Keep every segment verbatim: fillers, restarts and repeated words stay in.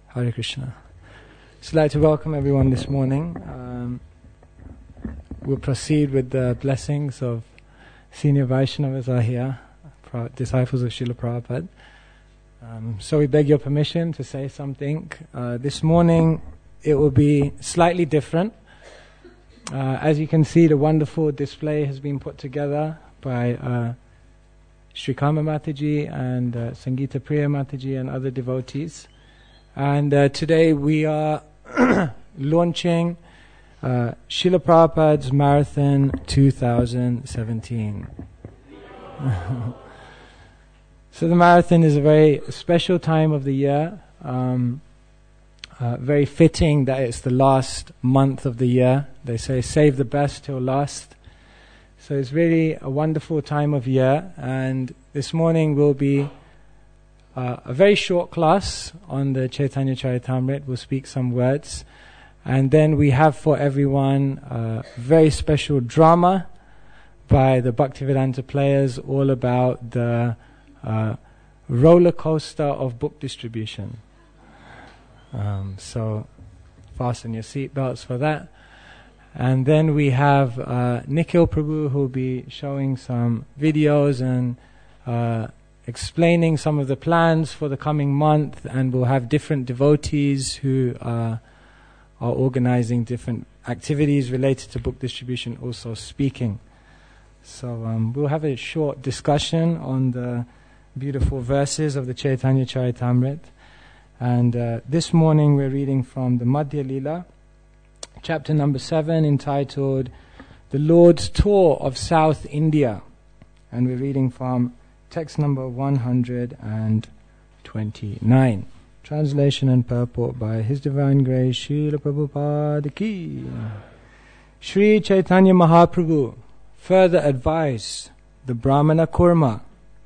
Hare Krishna. So I'd like to welcome everyone this morning. Um, we'll proceed with the blessings of senior Vaishnavas are here, pra- disciples of Srila Prabhupada. Um, so we beg your permission to say something. Uh, this morning it will be slightly different. Uh, as you can see, the wonderful display has been put together by uh, Sri Kama Mataji and uh, Sangeeta Priya Mataji and other devotees. And uh, today we are launching uh, Srila Prabhupada's Marathon twenty seventeen. So the marathon is a very special time of the year. Um, uh, very fitting that it's the last month of the year. They say save the best till last. So it's really a wonderful time of year. And this morning will be Uh, a very short class on the Chaitanya Charitamrita. We'll speak some words. And then we have for everyone a very special drama by the Bhaktivedanta players all about the uh, roller coaster of book distribution. Um, so fasten your seatbelts for that. And then we have uh, Nikhil Prabhu, who will be showing some videos and uh, explaining some of the plans for the coming month, and we'll have different devotees who uh, are organizing different activities related to book distribution also speaking. So um, we'll have a short discussion on the beautiful verses of the Chaitanya Charitamrita. And uh, this morning we're reading from the Madhya Lila, chapter number seven, entitled The Lord's Tour of South India. And we're reading from text number one hundred twenty-nine. Translation and purport by His Divine Grace Srila Prabhupada Ki. Sri Chaitanya Mahaprabhu further advised the Brahmana Kurma,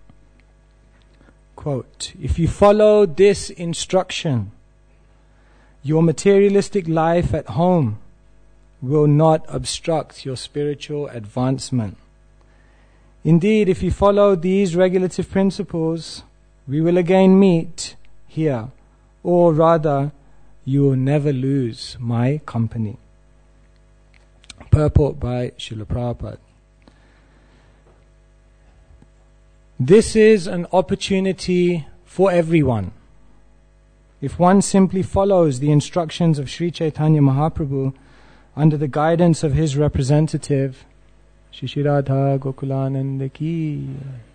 quote, "If you follow this instruction, your materialistic life at home will not obstruct your spiritual advancement. Indeed, if you follow these regulative principles, we will again meet here, or rather, you will never lose my company." Purport by Srila Prabhupada. This is an opportunity for everyone. If one simply follows the instructions of Sri Chaitanya Mahaprabhu under the guidance of his representative, Shri Radha Gokulananda Ki.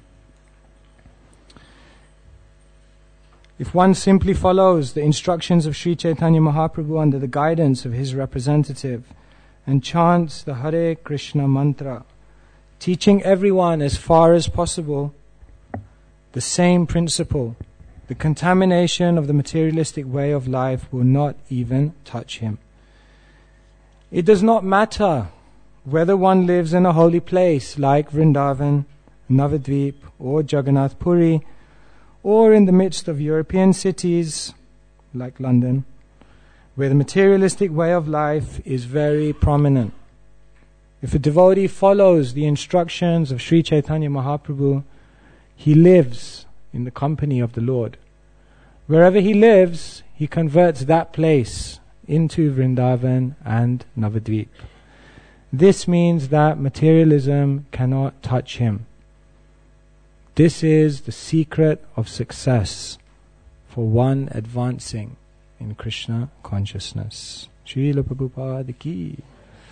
If one simply follows the instructions of Sri Chaitanya Mahaprabhu under the guidance of his representative and chants the Hare Krishna mantra, teaching everyone as far as possible the same principle, the contamination of the materialistic way of life will not even touch him. It does not matter whether one lives in a holy place like Vrindavan, Navadvip, or Jagannath Puri, or in the midst of European cities like London, where the materialistic way of life is very prominent. If a devotee follows the instructions of Sri Chaitanya Mahaprabhu, he lives in the company of the Lord. Wherever he lives, he converts that place into Vrindavan and Navadvip. This means that materialism cannot touch him. This is the secret of success for one advancing in Krishna consciousness. Srila Prabhupada Ki.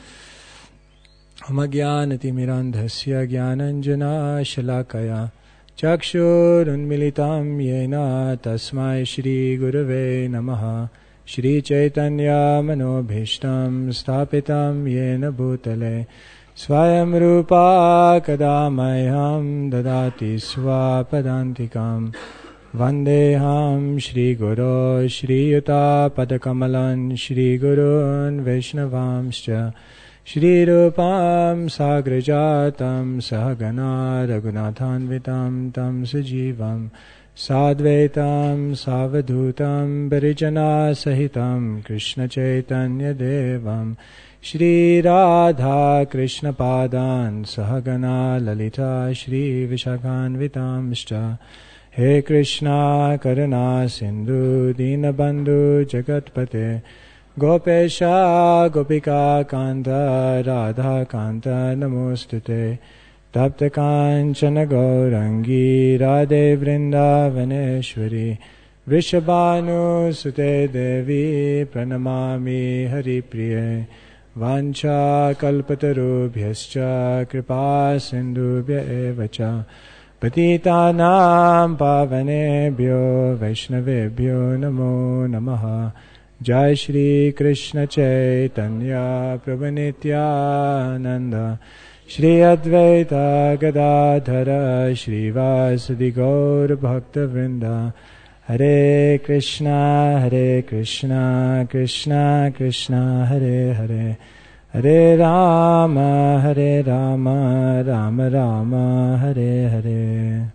Amagyanati mirandhasya jnananjana shalakaya chakshur unmilitam yena tasmai Shri Gurave namaha. Shri Chaitanya Manobhishtam Sthapitam Yena Bhutale Swayam Rupa Kadamayam Dadati Swapadantikam Vandeham Shri Guru Shri Yuta Padakamalan Shri Gurun Vaishnavamscha Shri Rupam Sagrajatam Sahagana Raghunathanvitam Tam Sajivam Sadvaitam Savadhutam Parijana Sahitam Krishna Chaitanya Devam Shri Radha Krishna Padan Sahagana Lalita Shri Vishakhanvitamscha He Krishna Karuna Sindhu Dinabandhu Jagatpate Gopesha Gopika Kanta Radha Kanta Namostute Tapta Kanchana Gaurangi Radhe Vrindavaneshwari Vrishabhanu Sute Devi Pranamami Hari Priye Vancha Kalpatarubhyascha Kripa Sindhubhya Evacha Patitanam Pavanebhyo Vaishnavebhyo Namo Namaha Jai Shri Krishna Chaitanya Prabhu Nityananda Shri Advaita Gadadhara Shri Vasadi Gaur Bhakta Vrinda Hare Krishna Hare Krishna Krishna Krishna Hare Hare Hare Rama Hare Rama Rama Rama Hare Hare.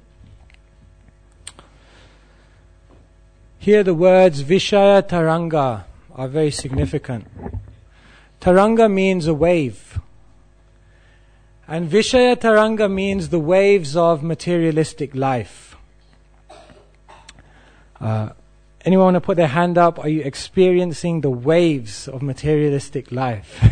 Here the words Vishaya Taranga are very significant. Taranga means a wave. And Vishaya Taranga means the waves of materialistic life. Uh, anyone want to put their hand up? Are you experiencing the waves of materialistic life?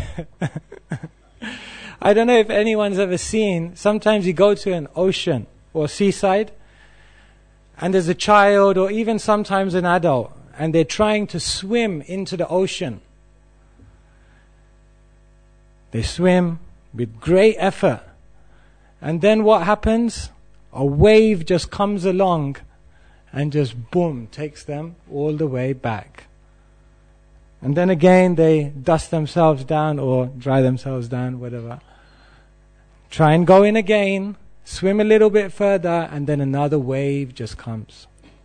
I don't know if anyone's ever seen, sometimes you go to an ocean or seaside, and there's a child or even sometimes an adult, and they're trying to swim into the ocean. They swim with great effort. And then what happens? A wave just comes along and just boom, takes them all the way back. And then again they dust themselves down or dry themselves down, whatever. Try and go in again, swim a little bit further, and then another wave just comes.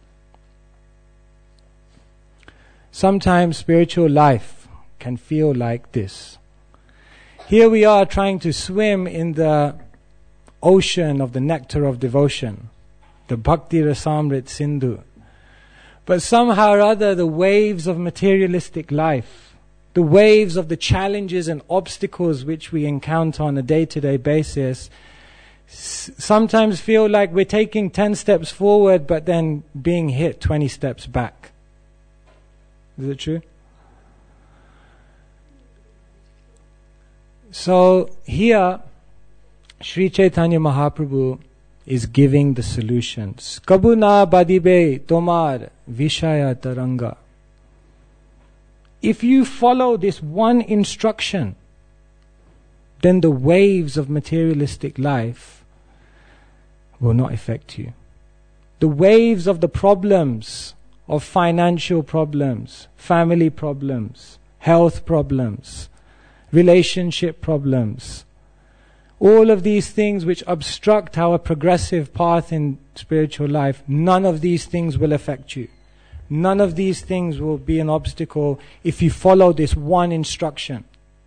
Sometimes spiritual life can feel like this. Here we are trying to swim in the ocean of the nectar of devotion, the Bhakti Rasamrit Sindhu. But somehow or other the waves of materialistic life, the waves of the challenges and obstacles which we encounter on a day-to-day basis, s- sometimes feel like we're taking ten steps forward but then being hit twenty steps back. Is it true? So here, Sri Chaitanya Mahaprabhu is giving the solutions. Kabuna badibe tomar vishaya taranga. If you follow this one instruction, then the waves of materialistic life will not affect you. The waves of the problems, of financial problems, family problems, health problems, relationship problems, all of these things which obstruct our progressive path in spiritual life, none of these things will affect you. None of these things will be an obstacle if you follow this one instruction.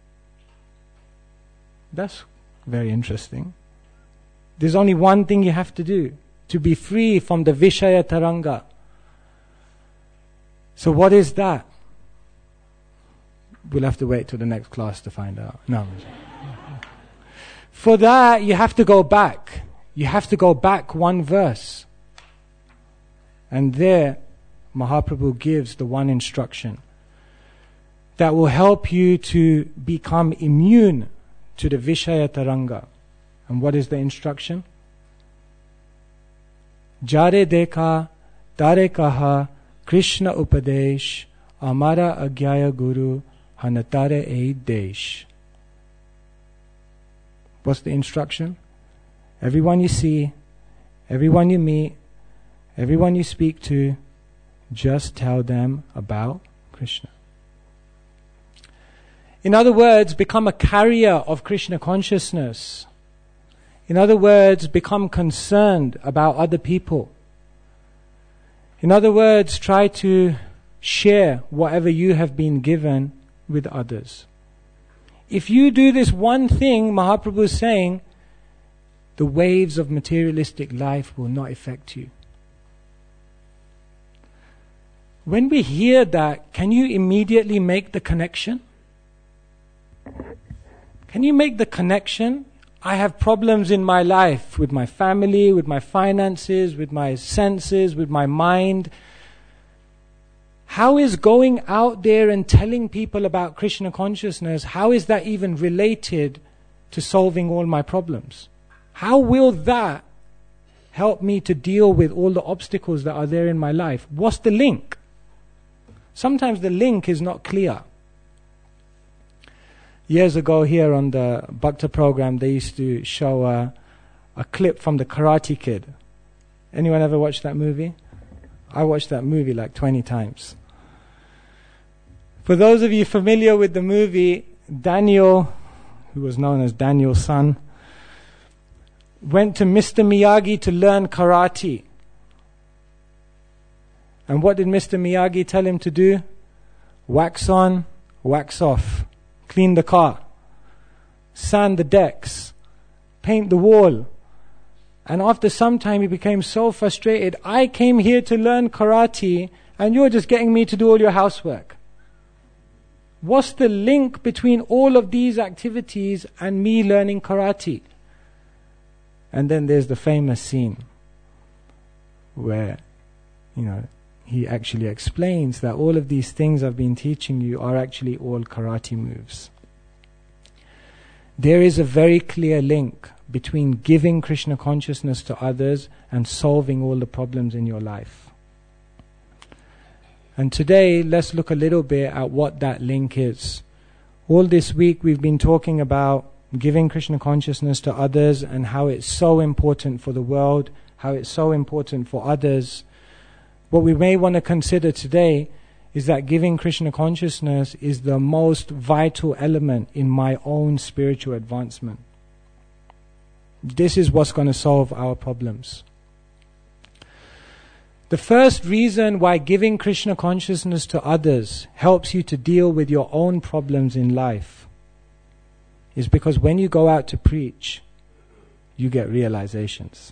That's very interesting. There's only one thing you have to do to be free from the Vishaya Taranga. So what is that? We'll have to wait till the next class to find out. No. For that, you have to go back. You have to go back one verse. And there, Mahaprabhu gives the one instruction that will help you to become immune to the Vishaya Taranga. And what is the instruction? Jare dekha, tare kaha, Krishna upadesh, amara agyaya guru, hanatare ei desh. What's the instruction? Everyone you see, everyone you meet, everyone you speak to, just tell them about Krishna. In other words, become a carrier of Krishna consciousness. In other words, become concerned about other people. In other words, try to share whatever you have been given with others. If you do this one thing, Mahaprabhu is saying, the waves of materialistic life will not affect you. When we hear that, can you immediately make the connection? Can you make the connection? I have problems in my life with my family, with my finances, with my senses, with my mind. How is going out there and telling people about Krishna consciousness, how is that even related to solving all my problems? How will that help me to deal with all the obstacles that are there in my life? What's the link? Sometimes the link is not clear. Years ago here on the Bhakta program, they used to show a, a clip from the Karate Kid. Anyone ever watched that movie? I watched that movie like twenty times. For those of you familiar with the movie, Daniel, who was known as Daniel's son, went to Mister Miyagi to learn karate. And what did Mister Miyagi tell him to do? Wax on, wax off. Clean the car, sand the decks, paint the wall. And after some time he became so frustrated, I came here to learn karate and you're just getting me to do all your housework. What's the link between all of these activities and me learning karate? And then there's the famous scene where, you know, he actually explains that all of these things I've been teaching you are actually all karate moves. There is a very clear link between giving Krishna consciousness to others and solving all the problems in your life. And today, let's look a little bit at what that link is. All this week we've been talking about giving Krishna consciousness to others and how it's so important for the world, how it's so important for others. What we may want to consider today is that giving Krishna consciousness is the most vital element in my own spiritual advancement. This is what's going to solve our problems. The first reason why giving Krishna consciousness to others helps you to deal with your own problems in life is because when you go out to preach, you get realizations.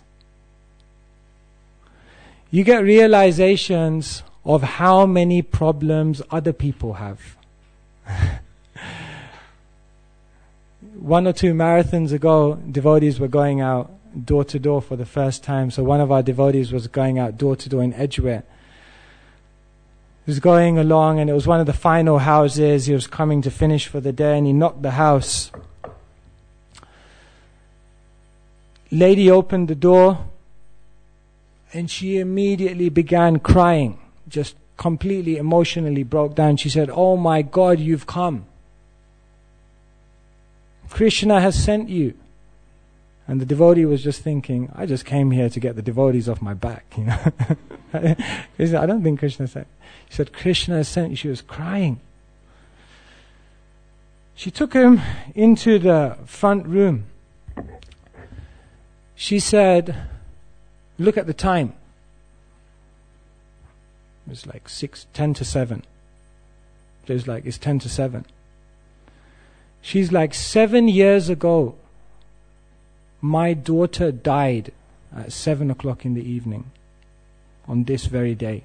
You get realizations of how many problems other people have. One or two marathons ago, devotees were going out door to door for the first time. So one of our devotees was going out door to door in Edgware. He was going along and it was one of the final houses. He was coming to finish for the day and he knocked the house. Lady opened the door and she immediately began crying, just completely emotionally broke down. She said, "Oh my God, you've come. Krishna has sent you." And the devotee was just thinking, I just came here to get the devotees off my back. You know, He said, I don't think Krishna sent. She said, "Krishna has sent you." She was crying. She took him into the front room. She said, "Look at the time." It was like six, ten to seven. It was like, it's ten to seven. She's like, seven years ago, my daughter died at seven o'clock in the evening on this very day.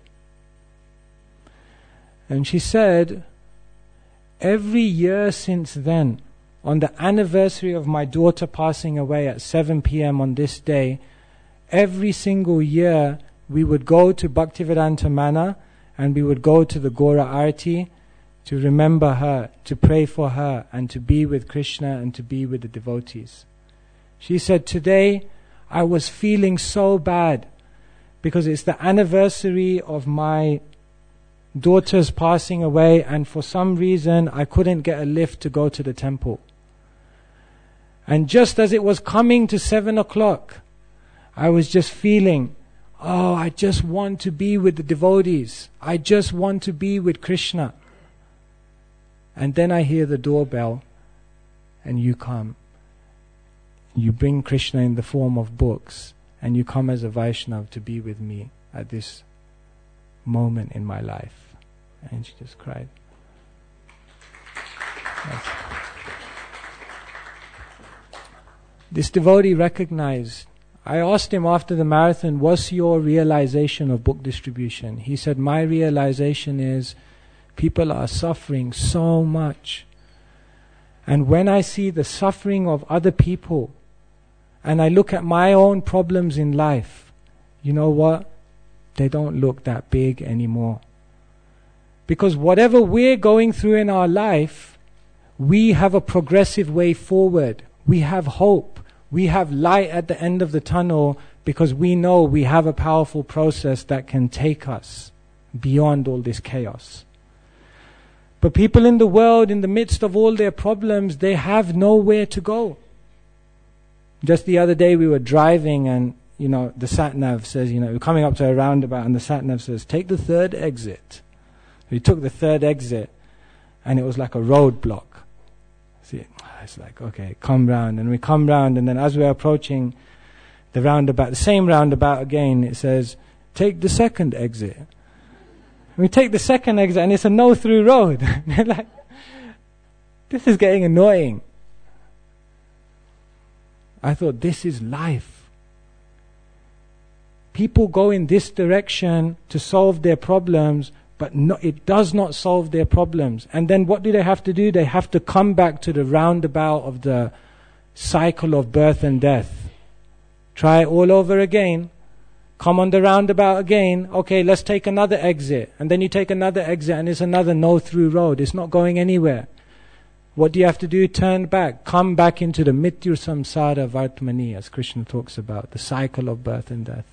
And she said, every year since then, on the anniversary of my daughter passing away at seven p.m. on this day, every single year we would go to Bhaktivedanta Mana and we would go to the Gora Arati to remember her, to pray for her, and to be with Krishna and to be with the devotees. She said, today I was feeling so bad because it's the anniversary of my daughter's passing away and for some reason I couldn't get a lift to go to the temple. And just as it was coming to seven o'clock, I was just feeling, oh, I just want to be with the devotees. I just want to be with Krishna. And then I hear the doorbell and you come. You bring Krishna in the form of books and you come as a Vaishnava to be with me at this moment in my life. And she just cried. That's This devotee recognized. I asked him after the marathon, what's your realization of book distribution? He said, my realization is people are suffering so much. And when I see the suffering of other people, and I look at my own problems in life, you know what? They don't look that big anymore. Because whatever we're going through in our life, we have a progressive way forward. We have hope. We have light at the end of the tunnel because we know we have a powerful process that can take us beyond all this chaos. But people in the world, in the midst of all their problems, they have nowhere to go. Just the other day we were driving and, you know, the sat-nav says, you know, we're coming up to a roundabout and the sat-nav says, take the third exit. We took the third exit and it was like a roadblock. See, it's like, okay, come round. And we come round and then as we're approaching the roundabout, the same roundabout again, it says, take the second exit. We take the second exit and it's a no-through road. They're like, this is getting annoying. I thought, this is life. People go in this direction to solve their problems, but no, it does not solve their problems. And then what do they have to do? They have to come back to the roundabout of the cycle of birth and death. Try it all over again. Come on the roundabout again. Okay, let's take another exit. And then you take another exit and it's another no-through road. It's not going anywhere. What do you have to do? Turn back. Come back into the Mityu Samsara Vartmani, as Krishna talks about, the cycle of birth and death.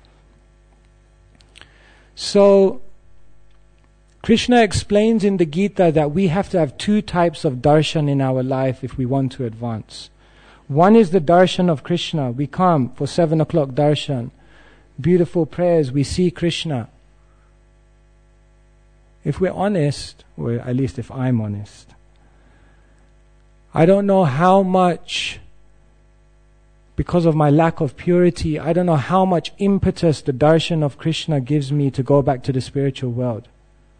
So, Krishna explains in the Gita that we have to have two types of darshan in our life if we want to advance. One is the darshan of Krishna. We come for seven o'clock darshan. Beautiful prayers, we see Krishna. If we're honest, or at least if I'm honest, I don't know how much, because of my lack of purity, I don't know how much impetus the darshan of Krishna gives me to go back to the spiritual world.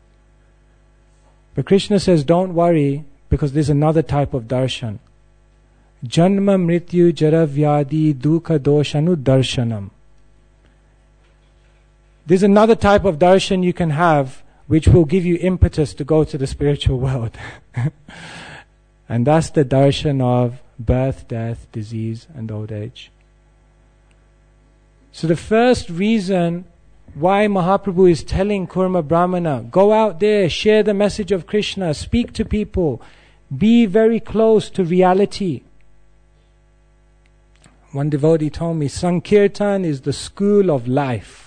But Krishna says, don't worry, because there's another type of darshan. Janma mrityu jara vyadi dukha doshanu darshanam. There's another type of darshan you can have which will give you impetus to go to the spiritual world. And that's the darshan of birth, death, disease and old age. So the first reason why Mahaprabhu is telling Kurma Brahmana, go out there, share the message of Krishna, speak to people, be very close to reality. One devotee told me, Sankirtan is the school of life.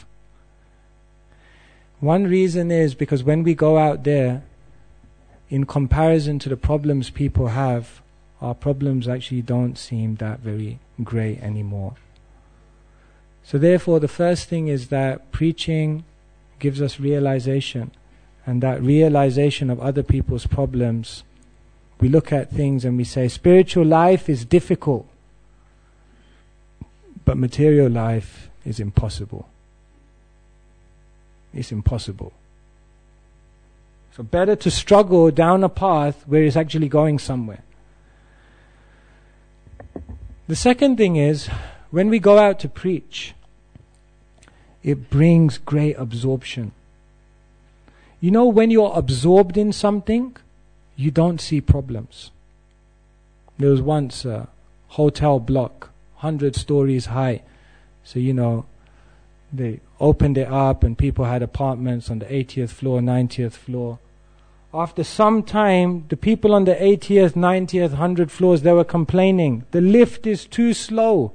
One reason is because when we go out there, in comparison to the problems people have, our problems actually don't seem that very great anymore. So therefore, the first thing is that preaching gives us realization, and that realization of other people's problems, we look at things and we say, spiritual life is difficult, but material life is impossible. It's impossible. So better to struggle down a path where it's actually going somewhere. The second thing is, when we go out to preach, it brings great absorption. You know, when you're absorbed in something, you don't see problems. There was once a hotel block, one hundred stories high. So, you know, they opened it up and people had apartments on the eightieth floor, ninetieth floor. After some time, the people on the eightieth, ninetieth, one hundred floors, they were complaining. The lift is too slow.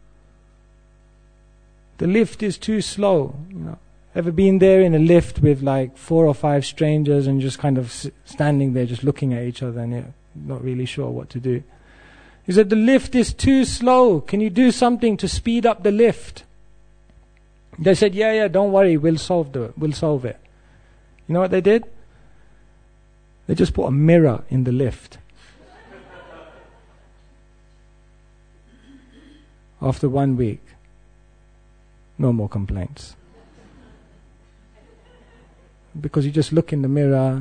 The lift is too slow. You know, ever been there in a lift with like four or five strangers and just kind of s- standing there just looking at each other and you're not really sure what to do? He said, the lift is too slow. Can you do something to speed up the lift? They said, yeah, yeah, don't worry, we'll solve the, we'll solve it. You know what they did? They just put a mirror in the lift. After one week, no more complaints. Because you just look in the mirror,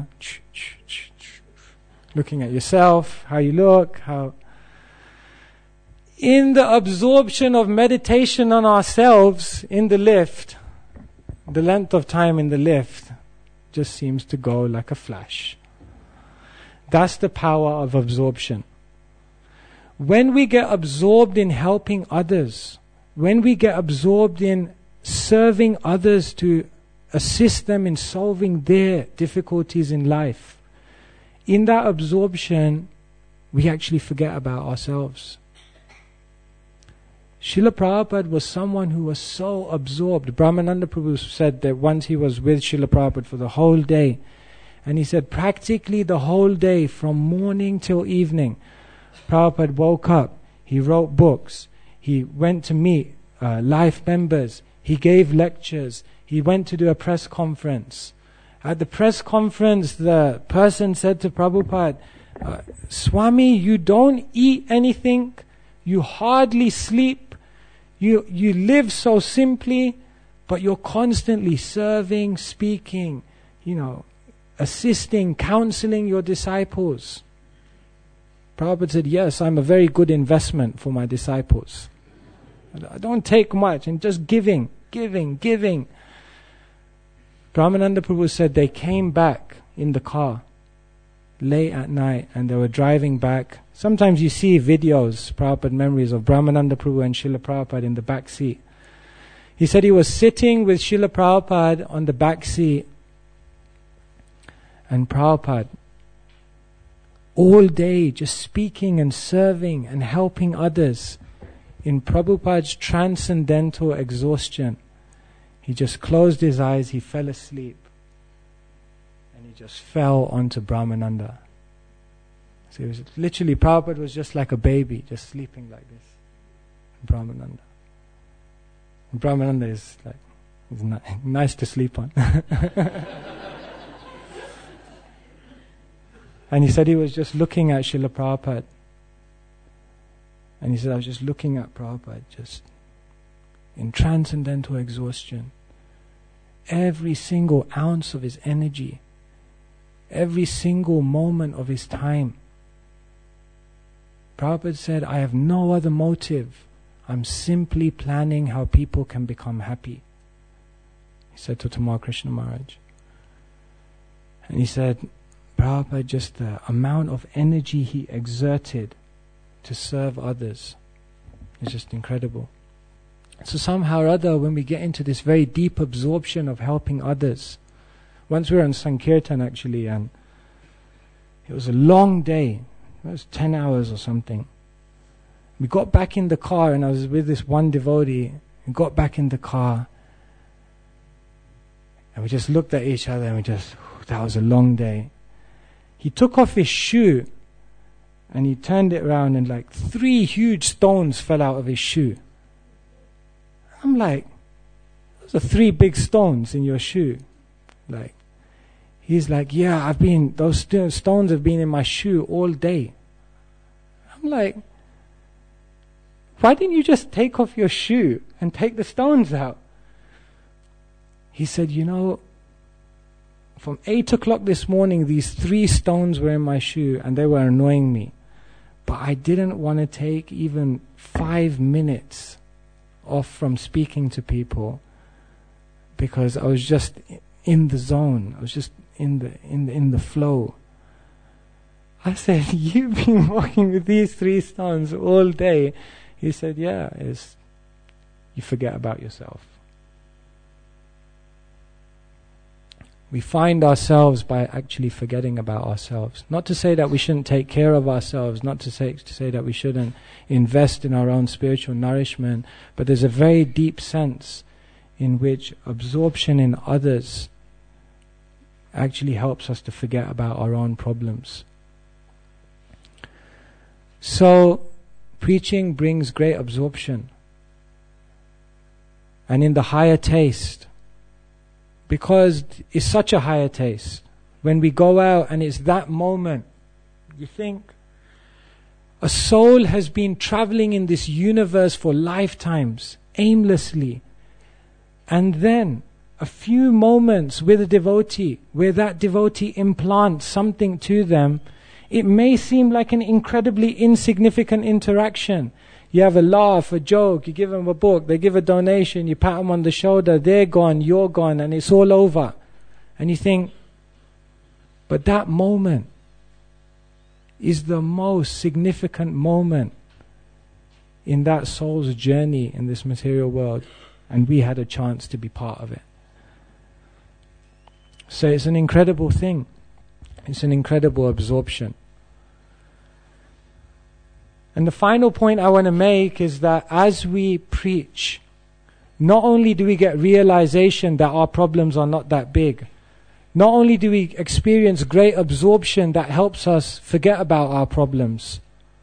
looking at yourself, how you look, how... In the absorption of meditation on ourselves in the lift, the length of time in the lift just seems to go like a flash. That's the power of absorption. When we get absorbed in helping others, when we get absorbed in serving others to assist them in solving their difficulties in life, in that absorption, we actually forget about ourselves. Srila Prabhupada was someone who was so absorbed. Brahmananda Prabhu said that once he was with Srila Prabhupada for the whole day, and he said practically the whole day, from morning till evening, Prabhupada woke up, he wrote books, he went to meet uh, life members, he gave lectures, he went to do a press conference. At the press conference, the person said to Prabhupada, uh, Swami, you don't eat anything, you hardly sleep, you, you live so simply, but you're constantly serving, speaking, you know, assisting, counseling your disciples. Prabhupada said, yes, I'm a very good investment for my disciples. I don't take much, and just giving, giving, giving. Brahmananda Prabhu said they came back in the car late at night and they were driving back. Sometimes you see videos, Prabhupada memories of Brahmananda Prabhu and Srila Prabhupada in the back seat. He said he was sitting with Srila Prabhupada on the back seat, and Prabhupada all day just speaking and serving and helping others. In Prabhupada's transcendental exhaustion, he just closed his eyes, he fell asleep, and he just fell onto Brahmananda. So it was literally, Prabhupada was just like a baby, just sleeping like this. Brahmananda. And Brahmananda is like, is ni- nice to sleep on. And he said he was just looking at Srila Prabhupada. And he said, I was just looking at Prabhupada, just in transcendental exhaustion. Every single ounce of his energy, every single moment of his time. Prabhupada said, I have no other motive. I'm simply planning how people can become happy. He said to Tamal Krishna Maharaj. And he said, Prabhupada, just the amount of energy he exerted to serve others is just incredible. So somehow or other, when we get into this very deep absorption of helping others, once we were on Sankirtan actually, and it was a long day, it was ten hours or something. We got back in the car, and I was with this one devotee, and got back in the car, and we just looked at each other, and we just, that was a long day. He took off his shoe, and he turned it around, and like three huge stones fell out of his shoe. I'm like, those are three big stones in your shoe. Like, he's like, yeah, I've been, those st- stones have been in my shoe all day. I'm like, why didn't you just take off your shoe and take the stones out? He said, you know, from eight o'clock this morning, these three stones were in my shoe and they were annoying me. But I didn't want to take even five minutes off from speaking to people because I was just in the zone. I was just in the in the, in the flow. I said, you've been walking with these three stones all day. He said, yeah, it's, you forget about yourself. We find ourselves by actually forgetting about ourselves. Not to say that we shouldn't take care of ourselves, not to say, to say that we shouldn't invest in our own spiritual nourishment, but there's a very deep sense in which absorption in others actually helps us to forget about our own problems. So, preaching brings great absorption. And in the higher taste, because it's such a higher taste, when we go out and it's that moment, you think, a soul has been traveling in this universe for lifetimes, aimlessly, and then a few moments with a devotee, where that devotee implants something to them, it may seem like an incredibly insignificant interaction. You have a laugh, a joke, you give them a book, they give a donation, you pat them on the shoulder, they're gone, you're gone, and it's all over. And you think, but that moment is the most significant moment in that soul's journey in this material world, and we had a chance to be part of it. So it's an incredible thing. It's an incredible absorption. And the final point I want to make is that as we preach, not only do we get realization that our problems are not that big, not only do we experience great absorption that helps us forget about our problems,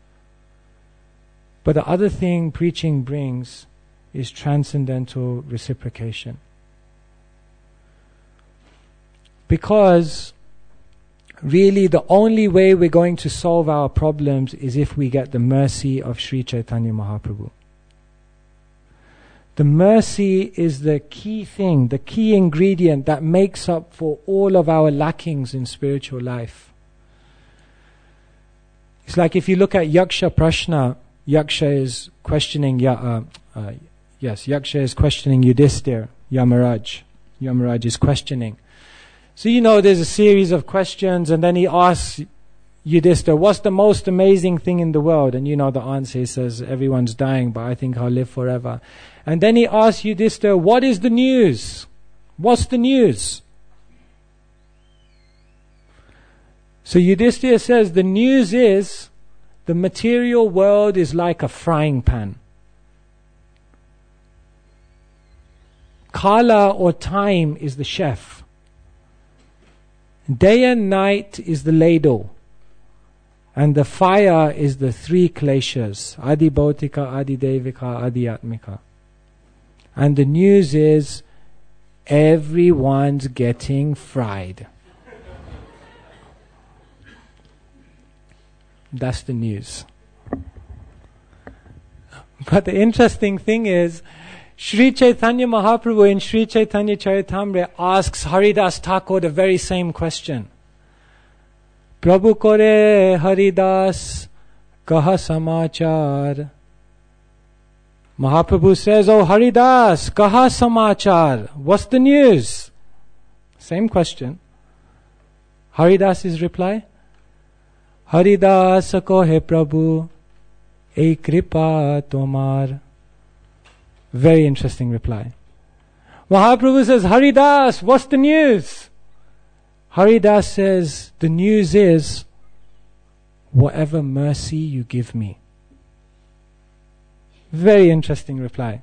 but the other thing preaching brings is transcendental reciprocation. Because really the only way we're going to solve our problems is if we get the mercy of Sri Chaitanya Mahaprabhu. The mercy is the key thing, the key ingredient that makes up for all of our lackings in spiritual life. It's like if you look at Yaksha Prashna, Yaksha is questioning, uh, uh, yes, Yaksha is questioning Yudhishthira, Yamaraj. Yamaraj is questioning. So you know there's a series of questions, and then he asks Yudhishthira, what's the most amazing thing in the world? And you know the answer, he says, everyone's dying, but I think I'll live forever. And then he asks Yudhishthira, what is the news? What's the news? So Yudhishthira says, the news is the material world is like a frying pan. Kala or time is the chef. Day and night is the ladle. And the fire is the three kleshas, Adi Bhautika, Adi Devika, Adi Atmika. And the news is everyone's getting fried. That's the news. But the interesting thing is, Sri Chaitanya Mahaprabhu in Sri Chaitanya Charitamrita asks Haridas Thakur the very same question. Prabhu kore Haridas kaha samachar. Mahaprabhu says, oh Haridas, kaha samachar. What's the news? Same question. Haridas's reply, Haridas kohe Prabhu, ei kripa tomar. Very interesting reply. Mahaprabhu says, Haridas, what's the news? Haridas says, the news is, whatever mercy you give me. Very interesting reply.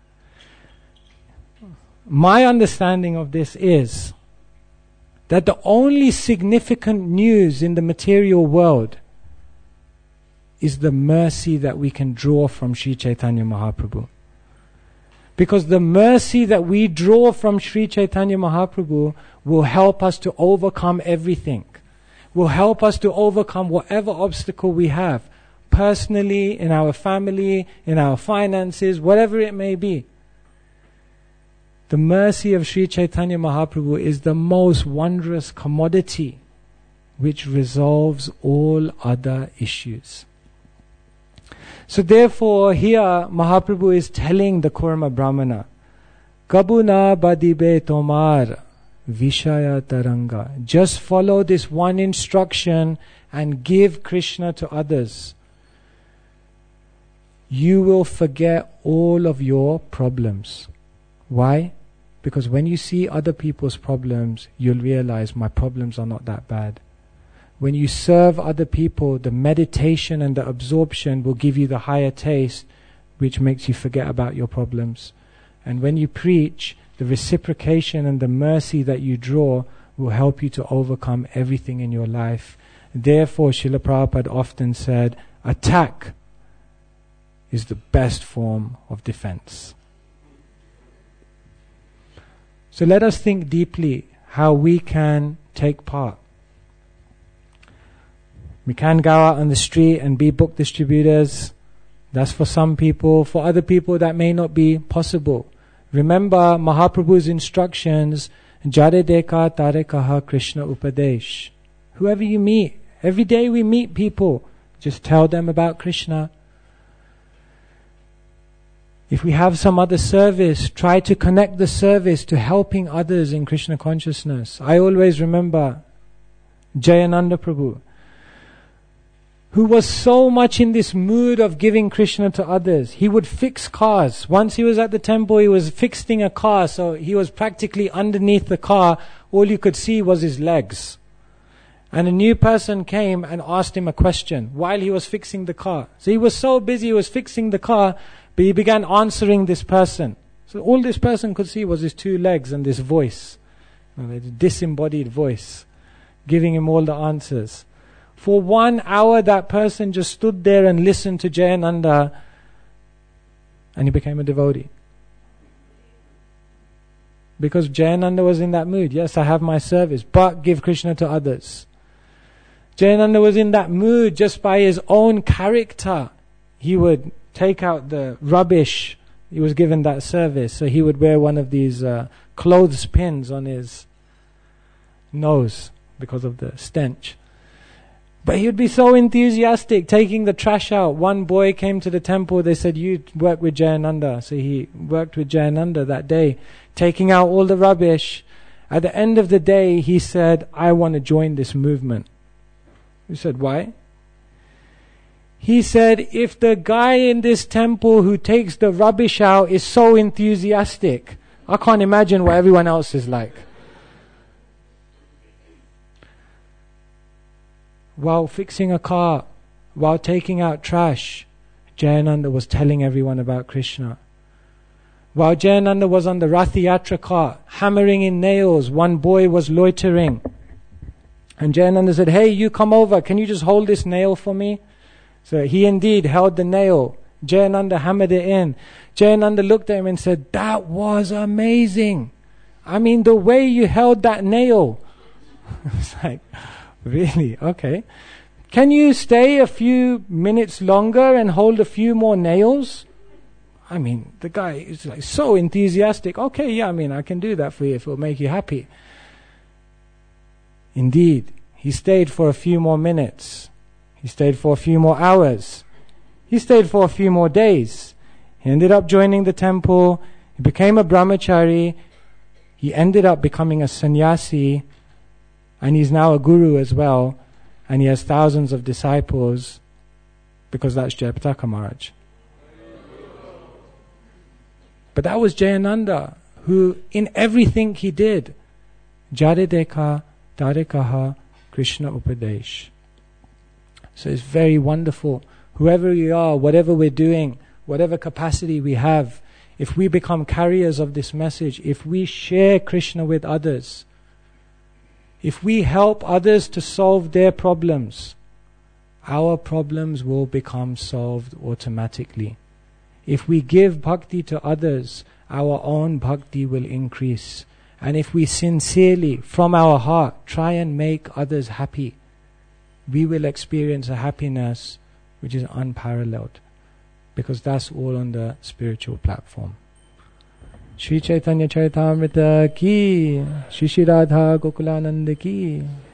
My understanding of this is that the only significant news in the material world is the mercy that we can draw from Sri Chaitanya Mahaprabhu. Because the mercy that we draw from Sri Chaitanya Mahaprabhu will help us to overcome everything. Will help us to overcome whatever obstacle we have, personally, in our family, in our finances, whatever it may be. The mercy of Sri Chaitanya Mahaprabhu is the most wondrous commodity which resolves all other issues. So therefore, here Mahaprabhu is telling the Kurma Brahmana, Kabuna badibe tomar vishaya taranga. Just follow this one instruction and give Krishna to others. You will forget all of your problems. Why? Because when you see other people's problems, you'll realize my problems are not that bad. When you serve other people, the meditation and the absorption will give you the higher taste, which makes you forget about your problems. And when you preach, the reciprocation and the mercy that you draw will help you to overcome everything in your life. Therefore, Srila Prabhupada often said, attack is the best form of defense. So let us think deeply how we can take part. We can go out on the street and be book distributors. That's for some people. For other people, that may not be possible. Remember Mahaprabhu's instructions, Jare Deka Tare Kaha Krishna Upadesh. Whoever you meet, every day we meet people, just tell them about Krishna. If we have some other service, try to connect the service to helping others in Krishna consciousness. I always remember Jayananda Prabhu. who was so much in this mood of giving Krishna to others. He would fix cars. Once he was at the temple, he was fixing a car, so he was practically underneath the car. All you could see was his legs. And a new person came and asked him a question while he was fixing the car. So he was so busy, he was fixing the car, but he began answering this person. So all this person could see was his two legs and this voice, a disembodied voice, giving him all the answers. For one hour, that person just stood there and listened to Jayananda, and he became a devotee. Because Jayananda was in that mood. Yes, I have my service, but give Krishna to others. Jayananda was in that mood just by his own character. He would take out the rubbish. He was given that service. So he would wear one of these uh, clothes pins on his nose because of the stench. But he would be so enthusiastic, taking the trash out. One boy came to the temple. They said, you work with Jayananda. So he worked with Jayananda that day, taking out all the rubbish. At the end of the day, he said, I want to join this movement. We said, why? He said, if the guy in this temple who takes the rubbish out is so enthusiastic, I can't imagine what everyone else is like. While fixing a car, while taking out trash, Jayananda was telling everyone about Krishna. While Jayananda was on the Rath Yatra cart, hammering in nails, one boy was loitering. And Jayananda said, hey, you come over, can you just hold this nail for me? So he indeed held the nail. Jayananda hammered it in. Jayananda looked at him and said, that was amazing. I mean, the way you held that nail. It's like, really? Okay. Can you stay a few minutes longer and hold a few more nails? I mean, the guy is like so enthusiastic. Okay, yeah, I mean, I can do that for you if it will make you happy. Indeed, he stayed for a few more minutes. He stayed for a few more hours. He stayed for a few more days. He ended up joining the temple. He became a brahmachari. He ended up becoming a sannyasi. And he's now a guru as well. And he has thousands of disciples because that's Jayapataka Maharaj. But that was Jayananda, who in everything he did, Jare Dekha, Tare Kaha, Krishna Upadesh. So it's very wonderful. Whoever we are, whatever we're doing, whatever capacity we have, if we become carriers of this message, if we share Krishna with others, if we help others to solve their problems, our problems will become solved automatically. If we give bhakti to others, our own bhakti will increase. And if we sincerely, from our heart, try and make others happy, we will experience a happiness which is unparalleled. Because that's all on the spiritual platform. Shri Chaitanya Charitamrita ki, Shri Shri Radha Gokulananda ki.